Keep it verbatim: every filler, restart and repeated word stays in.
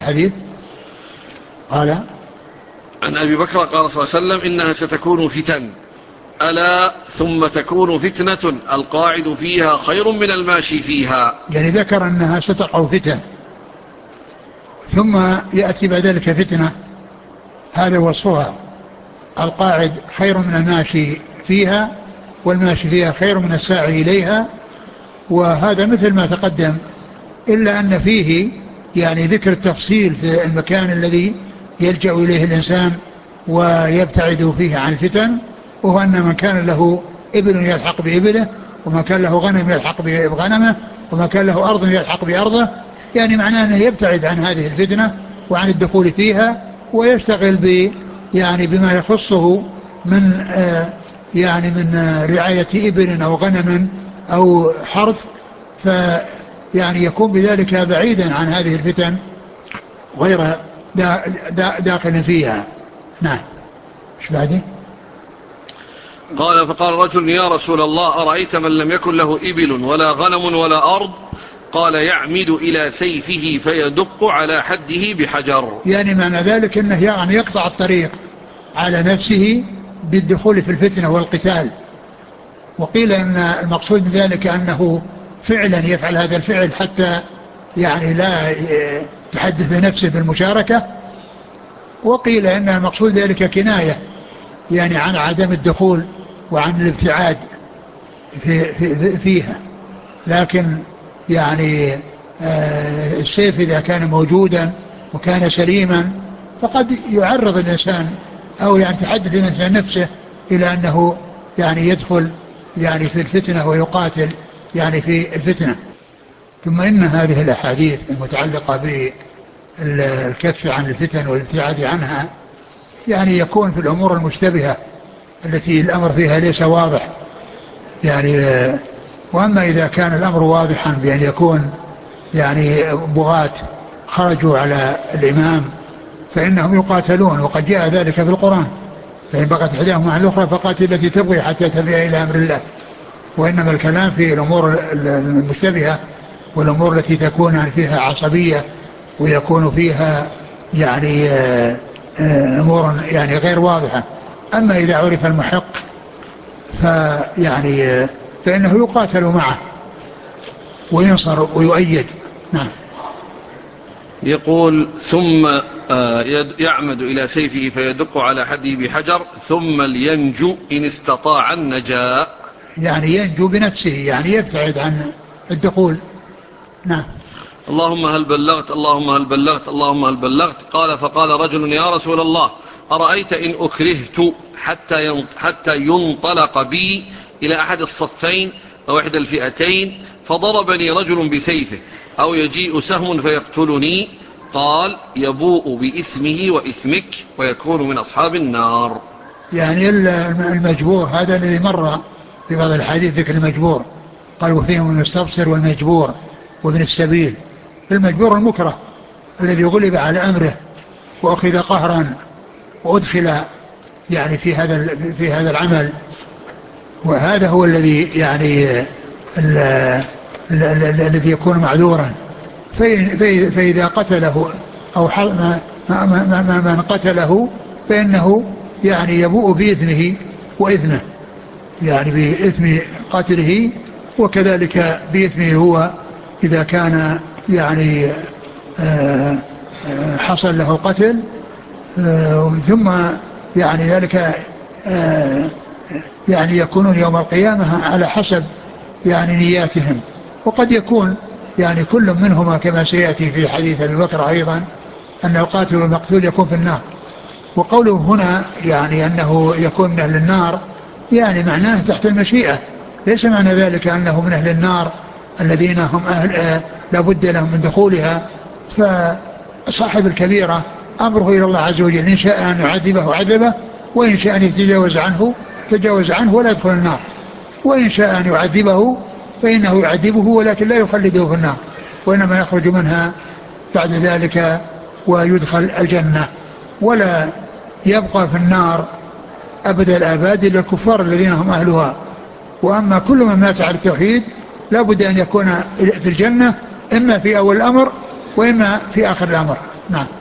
حديث قال عن أبي بكر قال صلى الله عليه وسلم إنها ستكون فتن ألا ثم تكون فتنة القاعد فيها خير من الماشي فيها. يعني ذكر أنها ستقع فتن ثم يأتي بعد ذلك فتنة هذا وصفها، القاعد خير من الماشي فيها والماشي فيها خير من الساعي إليها، وهذا مثل ما تقدم إلا أن فيه يعني ذكر التفصيل في المكان الذي يلجأ إليه الإنسان ويبتعد فيه عن الفتن، وهو أن من كان له إبل يلحق بإبله، وما كان له غنم يلحق بغنمه، وما كان له أرض يلحق بأرضه، يعني معناه أنه يبتعد عن هذه الفتنة وعن الدخول فيها ويشتغل ب يعني بما يخصه من آه يعني من آه رعاية إبل أو غنم أو حرث، فيعني يكون بذلك بعيدا عن هذه الفتن غير دا دا داخل فيها. نعم. ايش بعده؟ قال فقال رجل يا رسول الله أرأيت من لم يكن له إبل ولا غنم ولا أرض؟ قال يعمد إلى سيفه فيدق على حده بحجر. يعني معنى ذلك أنه يعني يقطع الطريق على نفسه بالدخول في الفتنة والقتال. وقيل أن المقصود من ذلك أنه فعلا يفعل هذا الفعل حتى يعني لا يحدث نفسه بالمشاركة، وقيل أن المقصود ذلك كناية يعني عن عدم الدخول وعن الابتعاد في في فيها. لكن يعني آه السيف إذا كان موجودا وكان سليما فقد يعرض الإنسان أو يعني تحدث الإنسان نفسه إلى أنه يعني يدخل يعني في الفتنة ويقاتل يعني في الفتنة. ثم إن هذه الأحاديث المتعلقة بالكف عن الفتن والابتعاد عنها يعني يكون في الأمور المشتبهة التي الأمر فيها ليس واضح يعني. وأما إذا كان الأمر واضحا بأن يكون يعني بغاة خرجوا على الإمام فإنهم يقاتلون، وقد جاء ذلك في القرآن فإن بغت إحداهما عن الأخرى فقاتل التي تبغي حتى تفيء إلى أمر الله. وإنما الكلام في الأمور المشتبهة والأمور التي تكون يعني فيها عصبية ويكون فيها يعني أمور يعني غير واضحة. أما إذا عرف المحق فيعني فإنه يقاتل معه وينصر ويؤيد. نعم. يقول ثم يعمد إلى سيفه فيدق على حده بحجر ثم لينجو إن استطاع النجاة، يعني ينجو بنفسه يعني يبتعد عن الدخول. نعم. اللهم هل بلغت اللهم هل بلغت اللهم هل بلغت. قال فقال رجل يا رسول الله أرأيت إن أكرهت حتى حتى ينطلق بي إلى أحد الصفين أو إحدى الفئتين فضربني رجل بسيفه أو يجيء سهم فيقتلني؟ قال يبوء بإثمه وإثمك ويكون من أصحاب النار. يعني المجبور هذا الذي مر في بعض الحديث ذكر المجبور، قال وفيهم المستبصر والمجبور وابن السبيل. المجبور المكره الذي غلب على أمره وأخذ قهرا وأدخل يعني في هذا في هذا العمل، وهذا هو الذي يعني الذي يكون معذورا. فإذا قتله أو من قتله فإنه يعني يبوء بإثمه وإثمه، يعني بإثم قتله وكذلك بإثمه هو إذا كان يعني حصل له قتل، ثم يعني ذلك يعني يكونون يوم القيامة على حسب يعني نياتهم. وقد يكون يعني كل منهما كما سيأتي في حديث أبي بكر أيضا أن القاتل والمقتول يكون في النار. وقوله هنا يعني أنه يكون من أهل النار يعني معناه تحت المشيئة، ليس معنى ذلك أنه من أهل النار الذين هم أهل لابد لهم من دخولها. فصاحب الكبيرة أمره إلى الله عز وجل، إن شاء أن يعذبه عذبه، وإن شاء أن يتجاوز عنه تجاوز عنه ولا يدخل النار، وإن شاء أن يعذبه فإنه يعذبه ولكن لا يخلده في النار، وإنما يخرج منها بعد ذلك ويدخل الجنة، ولا يبقى في النار أبد الآباد إلا الكفار الذين هم أهلها. وأما كل من مات على التوحيد لا بد أن يكون في الجنة إما في أول الأمر وإما في آخر الأمر. نعم.